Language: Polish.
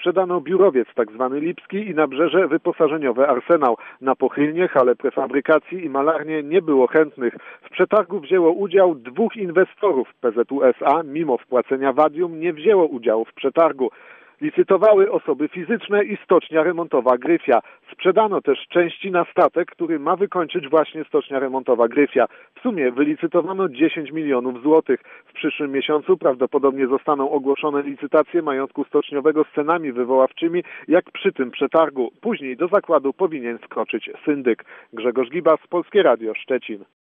sprzedano biurowiec tzw. Lipski i nabrzeże wyposażeniowe Arsenał. Na pochylnie, hale prefabrykacji i malarnie nie było chętnych. W przetargu wzięło udział 2 inwestorów. PZU SA, mimo wpłacenia wadium, nie wzięło udziału w przetargu. Licytowały osoby fizyczne i stocznia remontowa Gryfia. Sprzedano też części na statek, który ma wykończyć właśnie stocznia remontowa Gryfia. W sumie wylicytowano 10 milionów złotych. W przyszłym miesiącu prawdopodobnie zostaną ogłoszone licytacje majątku stoczniowego z cenami wywoławczymi, jak przy tym przetargu. Później do zakładu powinien wkroczyć syndyk. Grzegorz Gibas, Polskie Radio, Szczecin.